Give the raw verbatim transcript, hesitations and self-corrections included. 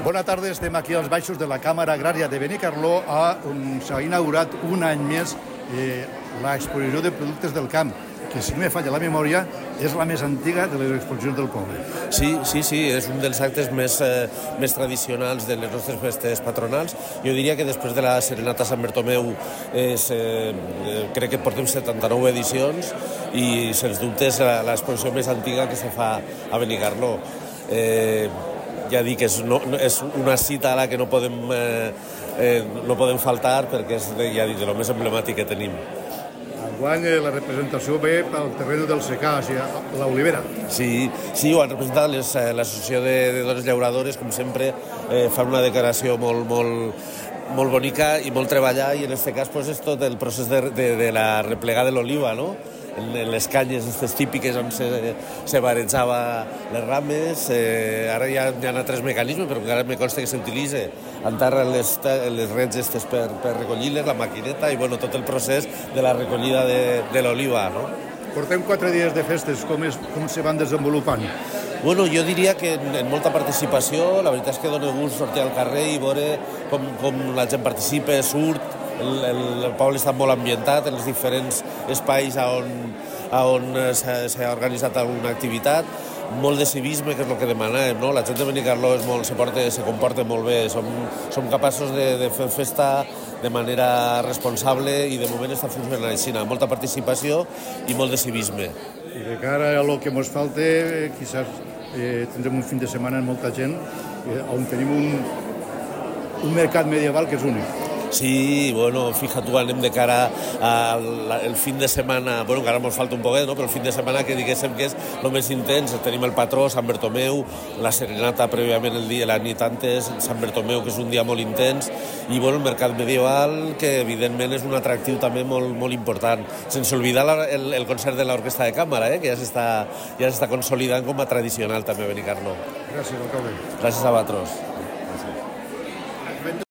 Bona tarda, estem aquí als baixos de la Càmera Agrària de Benicarló on s'ha inaugurat un any més eh, l'exposició de productes del camp, que si no me falla la memòria és la més antiga de les exposicions del poble. Sí, sí, sí, és un dels actes més, eh, més tradicionals de les nostres festes patronals. Jo diria que després de la Serenata Sant Bertomeu és, eh, crec que portem setanta-nou edicions i, sens dubte, és l'exposició més antiga que se fa a Benicarló. Eh, ja dic, és, no, és una cita a la que no podem, eh, eh, no podem faltar perquè és, ja dic, el més emblemàtic que tenim. Enguany la representació ve pel terreny del secà, o sigui, l'olivera. Sí, sí, ho han representat les, l'Associació de, de Dones Llauradores, com sempre, eh, fan una decoració molt, molt, molt bonica i molt treballada, i en aquest cas pues, és tot el procés de, de, de la replegada de l'oliva, no? En, en les canyes aquestes típiques on se, se barejava les rames. Eh, ara ja hi ha altres mecanismes, però encara me consta que s'utilitza en terra les, les rets estes per, per recollir-les, la maquineta i bueno, tot el procés de la recollida de, de l'oliva, no? Portem quatre dies de festes, com, és, com se van desenvolupant? Bueno, jo diria que en, en molta participació, la veritat és que dona gust sortir al carrer i veure com, com la gent participa, surt. El, el, el poble està molt ambientat en els diferents espais on, on s'ha organitzat alguna activitat. Molt de civisme, que és el que demanàvem, no? La gent de Benicarló és molt, se, porta, se comporta molt bé, som, som capaços de, de fer festa de manera responsable i de moment està funcionant així, molta participació i molt de civisme. I de cara a lo que ens falta, eh, quizás eh, tindrem un fin de setmana amb molta gent, eh, on tenim un, un mercat medieval que és únic. Sí, bueno, fija tu, anem de cara al fin de setmana, bueno, encara ens falta un poquet, no? Però el fin de setmana que diguéssim que és el més intens. Tenim el patró, Sant Bertomeu, la Serenata prèviament el dia, la nit antes, Sant Bertomeu, que és un dia molt intens, i bueno, el mercat medieval, que evidentment és un atractiu també molt, molt important. Sense oblidar la, el, el concert de l'Orquestra de Càmera, eh? Que ja s'està ja s'està consolidant com a tradicional també a Benicarló. Gràcies, alcalde. Gràcies a vosaltres.